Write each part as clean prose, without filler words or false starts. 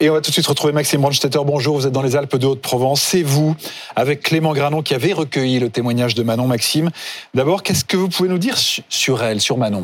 Et on va tout de suite retrouver Maxime Brandstetter. Bonjour, vous êtes dans les Alpes de Haute-Provence. C'est vous, avec Clément Granon, qui avait recueilli le témoignage de Manon. Maxime, d'abord, qu'est-ce que vous pouvez nous dire sur elle, sur Manon ?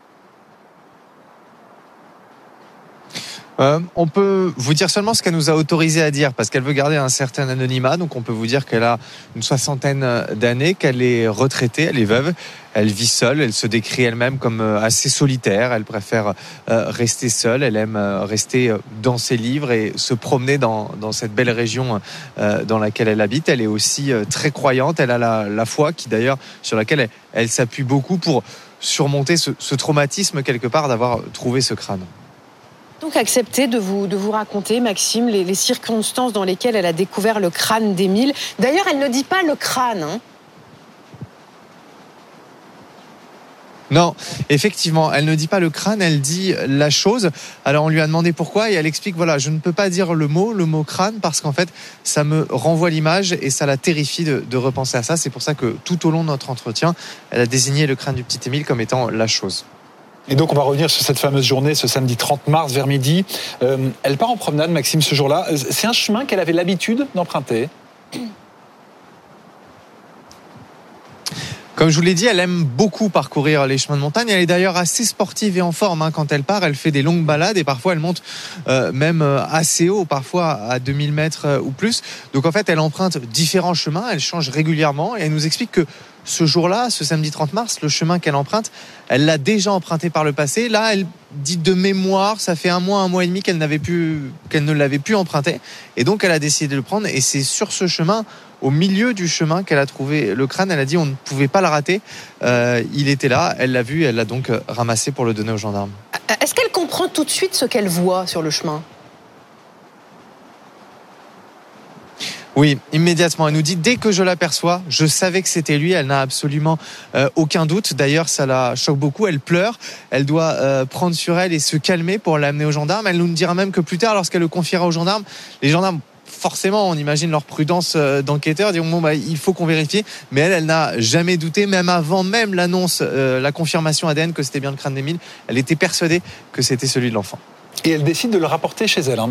On peut vous dire seulement ce qu'elle nous a autorisé à dire, parce qu'elle veut garder un certain anonymat. Donc on peut vous dire qu'elle a une 60aine d'années, qu'elle est retraitée, elle est veuve, elle vit seule, elle se décrit elle-même comme assez solitaire, elle préfère rester seule, elle aime rester dans ses livres et se promener dans cette belle région dans laquelle elle habite. Elle est aussi très croyante, elle a la foi qui d'ailleurs sur laquelle elle s'appuie beaucoup pour surmonter ce traumatisme quelque part d'avoir trouvé ce crâne. Donc accepter de vous raconter, Maxime, les circonstances dans lesquelles elle a découvert le crâne d'Émile. D'ailleurs, elle ne dit pas le crâne, hein. Non, effectivement, elle ne dit pas le crâne, elle dit la chose. Alors on lui a demandé pourquoi et elle explique, voilà, je ne peux pas dire le mot crâne, parce qu'en fait, ça me renvoie l'image et ça la terrifie de repenser à ça. C'est pour ça que tout au long de notre entretien, elle a désigné le crâne du petit Émile comme étant la chose. Et donc on va revenir sur cette fameuse journée, ce samedi 30 mars vers midi. Elle part en promenade, Maxime, ce jour-là. C'est un chemin qu'elle avait l'habitude d'emprunter. Comme je vous l'ai dit, elle aime beaucoup parcourir les chemins de montagne. Elle est d'ailleurs assez sportive et en forme. Quand elle part, elle fait des longues balades et parfois elle monte même assez haut, parfois à 2000 mètres ou plus. Donc en fait, elle emprunte différents chemins, elle change régulièrement et elle nous explique que ce jour-là, ce samedi 30 mars, le chemin qu'elle emprunte, elle l'a déjà emprunté par le passé. Là, elle dit de mémoire, ça fait un mois et demi qu'elle ne l'avait plus emprunté. Et donc, elle a décidé de le prendre. Et c'est sur ce chemin, au milieu du chemin, qu'elle a trouvé le crâne. Elle a dit on ne pouvait pas le rater. Il était là, elle l'a vu, elle l'a donc ramassé pour le donner aux gendarmes. Est-ce qu'elle comprend tout de suite ce qu'elle voit sur le chemin ? Oui, immédiatement. Elle nous dit, dès que je l'aperçois, je savais que c'était lui. Elle n'a absolument aucun doute. D'ailleurs, ça la choque beaucoup. Elle pleure. Elle doit prendre sur elle et se calmer pour l'amener aux gendarmes. Elle nous dira même que plus tard, lorsqu'elle le confiera aux gendarmes, les gendarmes, forcément, on imagine leur prudence d'enquêteur, diront il faut qu'on vérifie. Mais elle n'a jamais douté, même avant même l'annonce, la confirmation ADN que c'était bien le crâne d'Émile. Elle était persuadée que c'était celui de l'enfant. Et elle décide de le rapporter chez elle.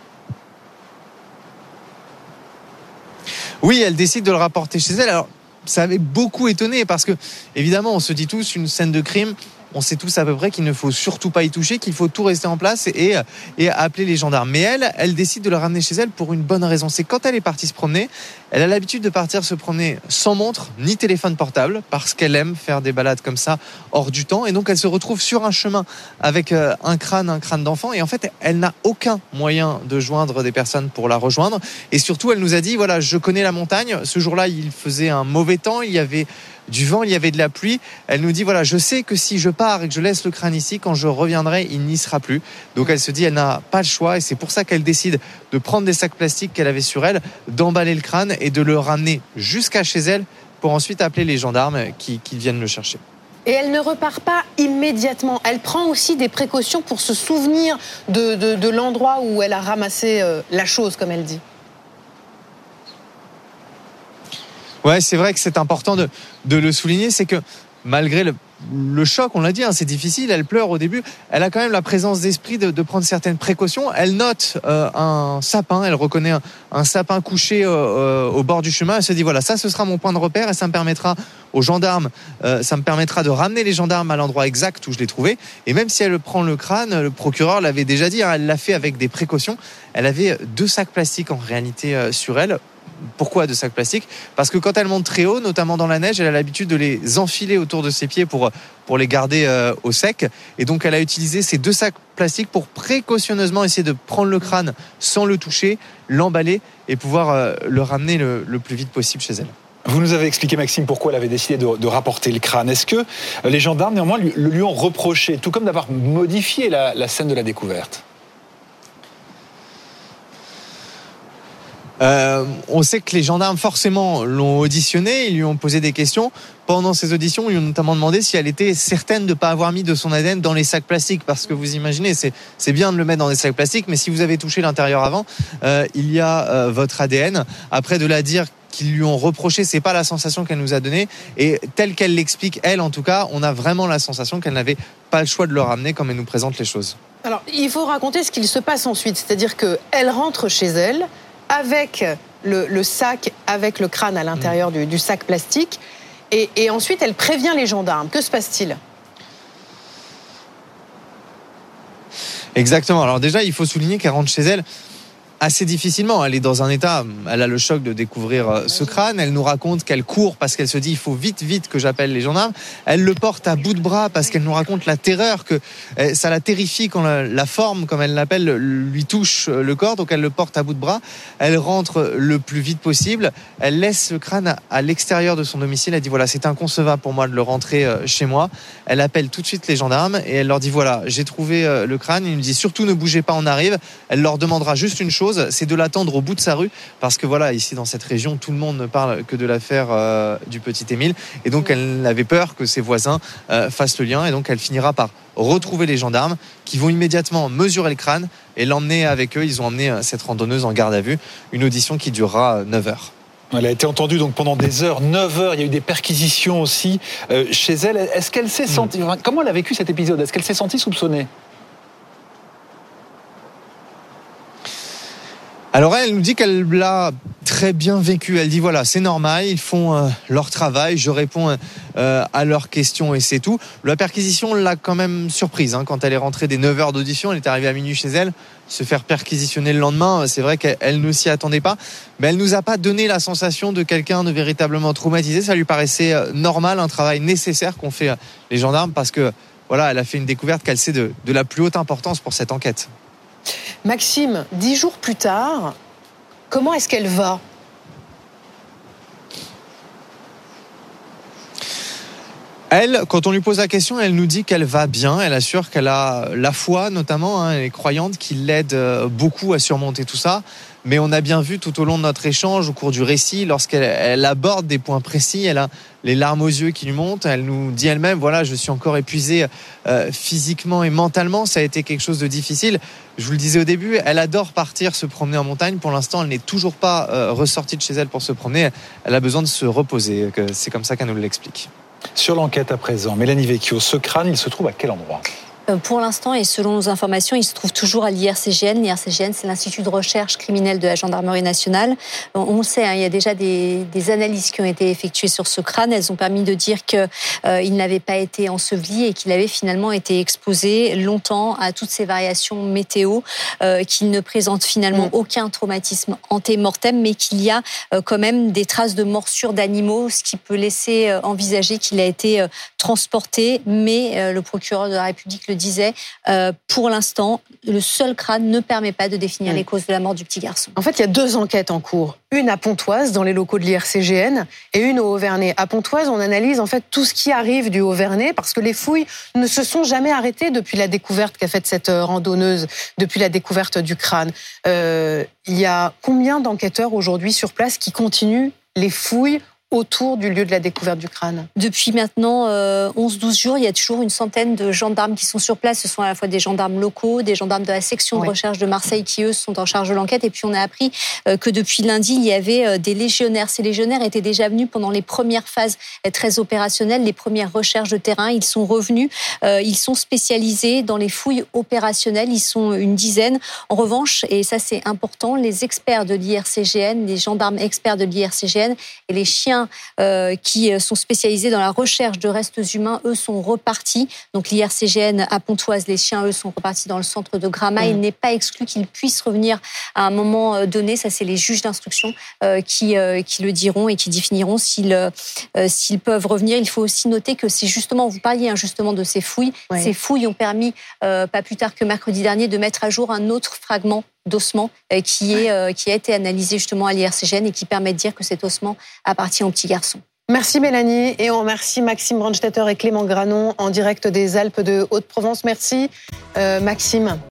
Oui, elle décide de le rapporter chez elle. Alors, ça avait beaucoup étonné parce que, évidemment, on se dit tous, une scène de crime, on sait tous à peu près qu'il ne faut surtout pas y toucher, qu'il faut tout rester en place et appeler les gendarmes. Mais elle décide de le ramener chez elle pour une bonne raison. C'est quand elle est partie se promener, elle a l'habitude de partir se promener sans montre ni téléphone portable parce qu'elle aime faire des balades comme ça hors du temps. Et donc, elle se retrouve sur un chemin avec un crâne d'enfant. Et en fait, elle n'a aucun moyen de joindre des personnes pour la rejoindre. Et surtout, elle nous a dit, voilà, je connais la montagne. Ce jour-là, il faisait un mauvais temps. Il y avait du vent, il y avait de la pluie. Elle nous dit, voilà, je sais que si je pars et que je laisse le crâne ici, quand je reviendrai, il n'y sera plus. Donc elle se dit, elle n'a pas le choix et c'est pour ça qu'elle décide de prendre des sacs plastiques qu'elle avait sur elle, d'emballer le crâne et de le ramener jusqu'à chez elle pour ensuite appeler les gendarmes qui viennent le chercher. Et elle ne repart pas immédiatement. Elle prend aussi des précautions pour se souvenir de l'endroit où elle a ramassé la chose, comme elle dit. Ouais, c'est vrai que c'est important de le souligner, c'est que malgré le choc, on l'a dit, c'est difficile, elle pleure au début, elle a quand même la présence d'esprit de prendre certaines précautions. Elle note un sapin, elle reconnaît un sapin couché au bord du chemin, elle se dit voilà, ça ce sera mon point de repère et ça me permettra aux gendarmes, ça me permettra de ramener les gendarmes à l'endroit exact où je l'ai trouvé. Et même si elle prend le crâne, le procureur l'avait déjà dit, elle l'a fait avec des précautions. Elle avait 2 sacs plastiques en réalité sur elle. Pourquoi 2 sacs plastiques ? Parce que quand elle monte très haut, notamment dans la neige, elle a l'habitude de les enfiler autour de ses pieds pour les garder au sec. Et donc elle a utilisé ces 2 sacs plastiques pour précautionneusement essayer de prendre le crâne sans le toucher, l'emballer et pouvoir le ramener le plus vite possible chez elle. Vous nous avez expliqué, Maxime, pourquoi elle avait décidé de rapporter le crâne. Est-ce que les gendarmes, néanmoins, lui ont reproché, tout comme d'avoir modifié la scène de la découverte ? On sait que les gendarmes forcément l'ont auditionné, ils lui ont posé des questions. Pendant ces auditions, ils lui ont notamment demandé si elle était certaine de ne pas avoir mis de son ADN dans les sacs plastiques. Parce que vous imaginez, c'est bien de le mettre dans des sacs plastiques, mais si vous avez touché l'intérieur avant, il y a votre ADN. Après, de la dire qu'ils lui ont reproché, c'est pas la sensation qu'elle nous a donnée. Et telle qu'elle l'explique, elle en tout cas, on a vraiment la sensation qu'elle n'avait pas le choix de le ramener comme elle nous présente les choses. Alors, il faut raconter ce qu'il se passe ensuite. C'est-à-dire qu'elle rentre chez elle avec le sac, avec le crâne à l'intérieur du sac plastique. Et ensuite, elle prévient les gendarmes. Que se passe-t-il ? Exactement. Alors déjà, il faut souligner qu'elle rentre chez elle assez difficilement. Elle est dans un état, elle a le choc de découvrir ce crâne. Elle nous raconte qu'elle court parce qu'elle se dit il faut vite que j'appelle les gendarmes. Elle le porte à bout de bras parce qu'elle nous raconte la terreur, que ça la terrifie quand la forme, comme elle l'appelle, lui touche le corps. Donc elle le porte à bout de bras. Elle rentre le plus vite possible. Elle laisse le crâne à l'extérieur de son domicile. Elle dit voilà, c'est inconcevable pour moi de le rentrer chez moi. Elle appelle tout de suite les gendarmes et elle leur dit voilà, j'ai trouvé le crâne. Il nous dit surtout ne bougez pas, on arrive. Elle leur demandera juste une chose, c'est de l'attendre au bout de sa rue, parce que voilà, ici dans cette région, tout le monde ne parle que de l'affaire du petit Émile, et donc elle avait peur que ses voisins fassent le lien, et donc elle finira par retrouver les gendarmes qui vont immédiatement mesurer le crâne et l'emmener avec eux. Ils ont emmené cette randonneuse en garde à vue, une audition qui durera 9 heures. Elle a été entendue donc pendant des heures, 9 heures. Il y a eu des perquisitions aussi chez elle. Est-ce qu'elle s'est sentie... Comment elle a vécu cet épisode ? Est-ce qu'elle s'est sentie soupçonnée ? Alors elle nous dit qu'elle l'a très bien vécu. Elle dit voilà, c'est normal, ils font leur travail, je réponds à leurs questions et c'est tout. La perquisition l'a quand même surprise quand elle est rentrée des 9 heures d'audition. Elle est arrivée à minuit chez elle. Se faire perquisitionner le lendemain, c'est vrai qu'elle ne s'y attendait pas. Mais elle nous a pas donné la sensation de quelqu'un de véritablement traumatisé. Ça lui paraissait normal, un travail nécessaire qu'ont fait les gendarmes, parce que voilà, elle a fait une découverte qu'elle sait de la plus haute importance pour cette enquête. Maxime, 10 jours plus tard, comment est-ce qu'elle va ? Elle, quand on lui pose la question, elle nous dit qu'elle va bien. Elle assure qu'elle a la foi, notamment, elle est croyante, qui l'aide beaucoup à surmonter tout ça. Mais on a bien vu tout au long de notre échange, au cours du récit, lorsqu'elle aborde des points précis, elle a les larmes aux yeux qui lui montent. Elle nous dit elle-même, voilà, je suis encore épuisée physiquement et mentalement. Ça a été quelque chose de difficile. Je vous le disais au début, elle adore partir se promener en montagne. Pour l'instant, elle n'est toujours pas ressortie de chez elle pour se promener. Elle a besoin de se reposer. C'est comme ça qu'elle nous l'explique. Sur l'enquête à présent, Mélanie Vecchio, ce crâne, il se trouve à quel endroit ? Pour l'instant, et selon nos informations, il se trouve toujours à l'IRCGN. L'IRCGN, c'est l'Institut de recherche criminelle de la Gendarmerie nationale. On le sait, il y a déjà des analyses qui ont été effectuées sur ce crâne. Elles ont permis de dire qu'il n'avait pas été enseveli et qu'il avait finalement été exposé longtemps à toutes ces variations météo, qu'il ne présente finalement aucun traumatisme antémortem, mais qu'il y a quand même des traces de morsures d'animaux, ce qui peut laisser envisager qu'il a été transporté. Mais le procureur de la République le disait, pour l'instant, le seul crâne ne permet pas de définir les causes de la mort du petit garçon. En fait, il y a 2 enquêtes en cours. Une à Pontoise, dans les locaux de l'IRCGN, et une au Haut-Vernay. À Pontoise, on analyse en fait tout ce qui arrive du Haut-Vernay, parce que les fouilles ne se sont jamais arrêtées depuis la découverte qu'a faite cette randonneuse, depuis la découverte du crâne. Il y a combien d'enquêteurs aujourd'hui sur place qui continuent les fouilles autour du lieu de la découverte du crâne? Depuis maintenant 11-12 jours, il y a toujours une centaine de gendarmes qui sont sur place. Ce sont à la fois des gendarmes locaux, des gendarmes de la section de recherche de Marseille qui, eux, sont en charge de l'enquête. Et puis, on a appris que depuis lundi, il y avait des légionnaires. Ces légionnaires étaient déjà venus pendant les premières phases très opérationnelles, les premières recherches de terrain. Ils sont revenus. Ils sont spécialisés dans les fouilles opérationnelles. Ils sont une dizaine. En revanche, et ça, c'est important, les experts de l'IRCGN, les gendarmes experts de l'IRCGN et les chiens qui sont spécialisés dans la recherche de restes humains, eux sont repartis. Donc l'IRCGN à Pontoise, les chiens, eux, sont repartis dans le centre de Gramat. Il n'est pas exclu qu'ils puissent revenir à un moment donné. Ça, c'est les juges d'instruction qui le diront et qui définiront s'ils peuvent revenir. Il faut aussi noter que c'est justement, vous parliez justement de ces fouilles. Ces fouilles ont permis, pas plus tard que mercredi dernier, de mettre à jour un autre fragment d'ossement qui a été analysé justement à l'IRCGN et qui permet de dire que cet ossement appartient au petit garçon. Merci Mélanie et on remercie Maxime Brandstetter et Clément Granon en direct des Alpes de Haute-Provence. Merci Maxime.